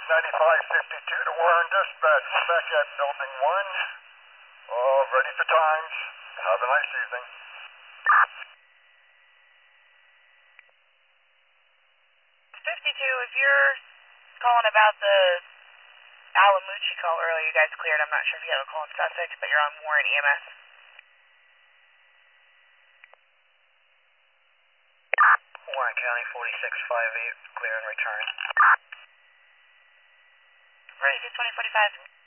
9552 to Warren Dispatch, back at Building 1. All ready for times. Have a nice evening. 52, if you're calling about the Alamucci call earlier, you guys cleared. I'm not sure if you have a call in Sussex, but you're on Warren EMS. Warren County 4658, clear and return. Ready to 2045.